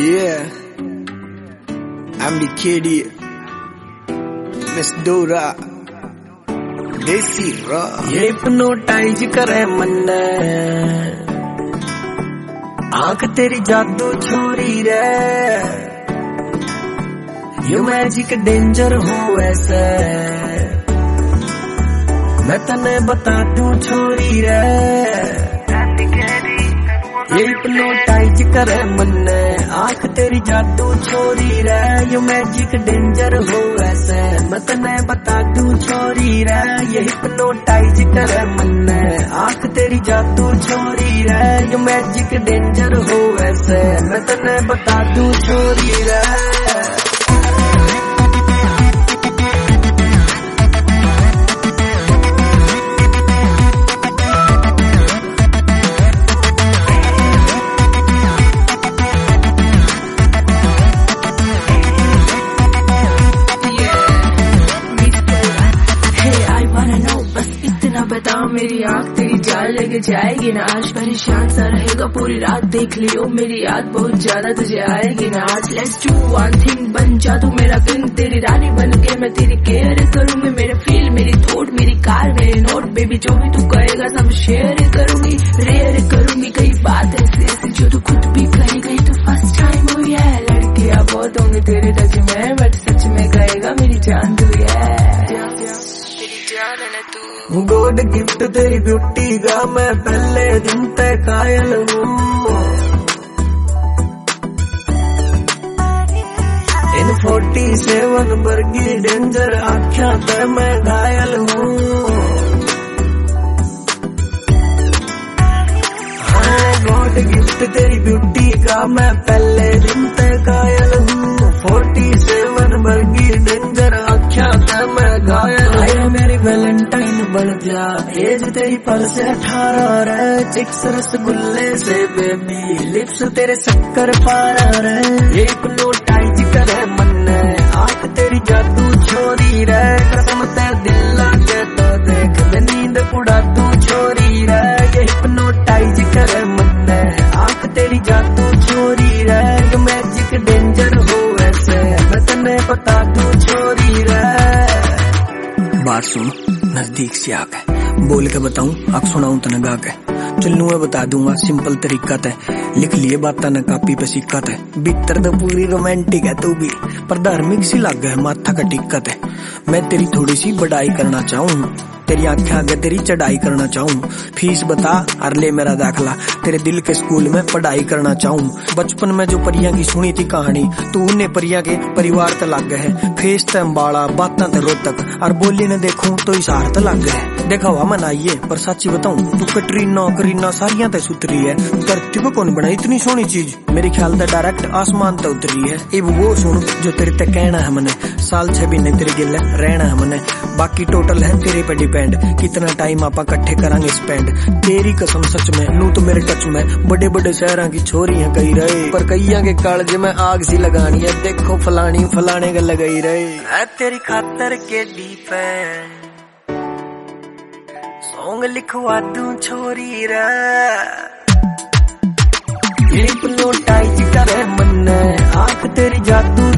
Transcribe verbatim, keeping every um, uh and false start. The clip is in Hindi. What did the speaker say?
Yeah, I'm the kid here, Miss Dora, Desi Ra. ये hypnotize करे मन, आँख तेरी जादू छोरी रे, ये मैजिक डेंजर हो ऐसे, मैं तने बता दूं छोरी रे, ये hypnotize करे मन, आँख तेरी जादू छोरी रे, ये मैजिक डेंजर हो ऐसे, मैं तने बता दूं छोरी रे, ये hypnotize करे मन, आँख तेरी जादू छोरी रे, ये मैजिक डेंजर हो ऐसे, मैं तने बता दूं छोरी रे। बताओ मेरी आँख तेरी जान लेके जाएगी ना, आज परेशान सा रहेगा पूरी रात, देख लियो मेरी याद बहुत ज्यादा तुझे आएगी ना, आज लेट्स डू वन थिंग, बन जा तू मेरा किंग, तेरी रानी बन के मैं तेरी केयर करूंगी, मेरे फील मेरी थॉट मेरी कार मेरे नोट, बेबी जो भी तू कहेगा सब शेयर करूंगी, रेयर करूंगी कई बात ऐसी ऐसी जो तू खुद भी कहेगा, तो फर्स्ट टाइम हुई है, लड़कियां बहुत होंगी तेरे टच में, बट सच में कहेगा मेरी जान तू है, गॉड गिफ्ट तेरी ब्यूटी का मैं पहले दिन तक कायल हूँ, इन फोर्टी सेवन वर्गी डेंजर आख्या पर मैं घायल हूँ, हाँ गॉड गिफ्ट तेरी ब्यूटी का मैं पहले दिन तक कायल हूँ, फोर्टी सेवन वर्गी डेंजर आख्या पर मैं घायल हूँ, मेरी वैलेंटाइन बन जा, एज तेरी पर से अठारह रे, चिक्स रसगुल्ले से बेबी, लिप्स तेरे शक्कर पारा रे, ये hypnotize करे मन, आँख तेरी जादू छोरी रे, कसम ते दिल लागे तो देख मैं नींद उड़ा दूं छोरी रे, ये hypnotize करे मन, आँख तेरी जादू छोरी रे, ये मैजिक डेंजर हो ऐसे, मैं तने बता दूं छोरी रे। बात सुन नजदीक से आके, बोल के बताऊं अब सुनाऊं तने गा के, चलूं मैं बता दूंगा सिंपल तरीका ते, लिख लिए बात न कापी पे सिक्का ते, भीतर तो पूरी रोमांटिक है तू भी, पर धार्मिक सी लग है माथा का टिक्का ते, मैं तेरी थोड़ी सी बढ़ाई करना चाहूँ, तेरी आंखें आगे तेरी चढ़ाई करना चाहूँ, फीस बता और ले मेरा दाखला, तेरे दिल के स्कूल में पढ़ाई करना चाहूँ, बचपन में जो परियां की सुनी थी कहानी, तू उन्हें परियां के परिवार त लग है, फेस त अम्बाड़ा बातां त रोतक, और बोली न देखूं तो इशार त लग है, देखा हुआ मनाइए पर सच्ची बताऊं तू कटरीना करीना सारियां ते सुतरी है, धरती को कौन बनाई इतनी सोहनी चीज, मेरे ख्याल से डायरेक्ट आसमान ते उतरी है, अब वो सुन जो तेरे ते कहना है मने, साल छह महीने तेरे गिल रहना है मने, बाकी टोटल है तेरे पे डिपेंड, कितना टाइम आपा इकट्ठे करांगे स्पेंड, तेरी कसम सच में लू तो मेरे टच में, बड़े बड़े शहरों की छोरी है कही रहे, पर कईया के कालजे में आग सी लगानी है, देखो फलानी फलाने का लगाई रहे, तेरी खातर के डिपेंड सॉन्ग लिखवा दूं छोरी रे, hypnotize करे मन, आँख तेरी जादू